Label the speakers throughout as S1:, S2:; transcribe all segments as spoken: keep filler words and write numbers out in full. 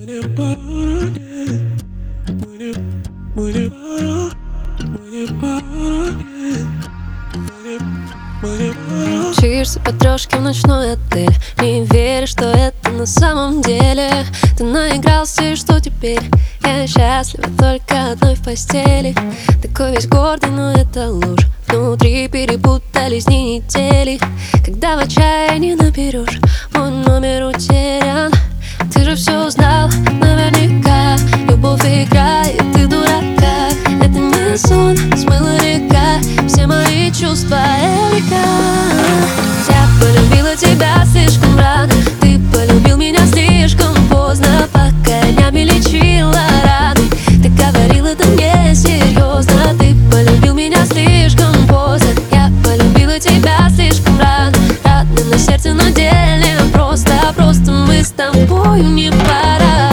S1: Мчишься по трешке в ночной отель, не веришь, что это на самом деле. Ты наигрался, и что теперь? Я счастлива только одной в постели. Такой весь гордый, но это ложь. Внутри перепутались дни недели. Когда в отчаянии наберешь, мой номер утерян. Ты же все знал наверняка. Любовь играет, ты дурака. Это не сон, смыла река. Все мои чувства река. Я полюбила тебя слишком рано. Ты полюбил меня слишком поздно. Пока днями лечила раны. Ты говорил, это не серьезно. Ты полюбил меня слишком поздно. Я полюбила тебя слишком рано. Рано на сердце, но деле просто. Просто мы с тобою не пара.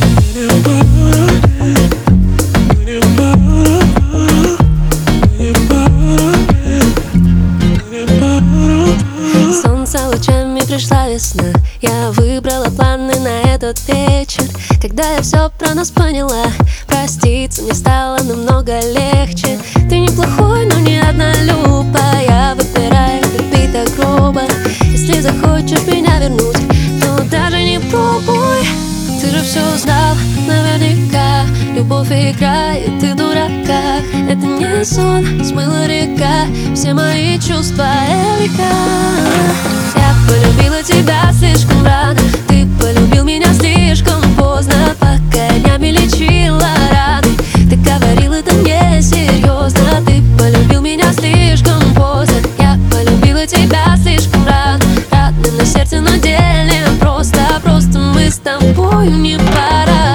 S1: Солнце лучами пришла весна. Я выбрала планы на этот вечер. Когда я все про нас поняла, проститься мне стало намного легче. Ты неплохой, но не однолюб, а я выбираю любить так грубо. Если захочешь меня вернуть, то даже не пробуй. Ты же все знал наверняка. Любовь играет, ты дурака. Это не сон, смыла река. Все мои чувства река. Я полюбила тебя слишком рано. Ты полюбил меня слишком поздно. Пока днями лечила раны. Ты говорил, это не серьезно. Ты полюбил меня слишком поздно. Я полюбила тебя слишком рано. Рано на сердце, но деле просто. Просто мы с тобою не пара.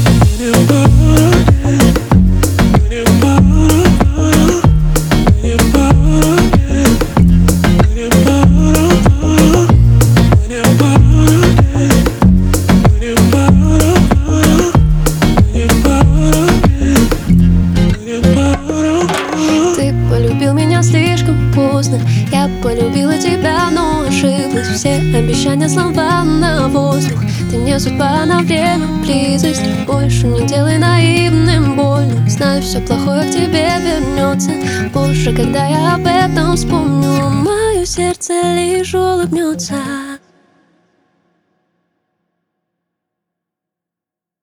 S1: Ты полюбил меня слишком поздно. Я полюбила тебя, но ошиблась. Все обещания слова на воздух. Ты не судьба на время, близость. Больше не делай наивным больно. Знаю, все плохое к тебе вернется. Позже, когда я об этом вспомню, мое сердце лишь улыбнется.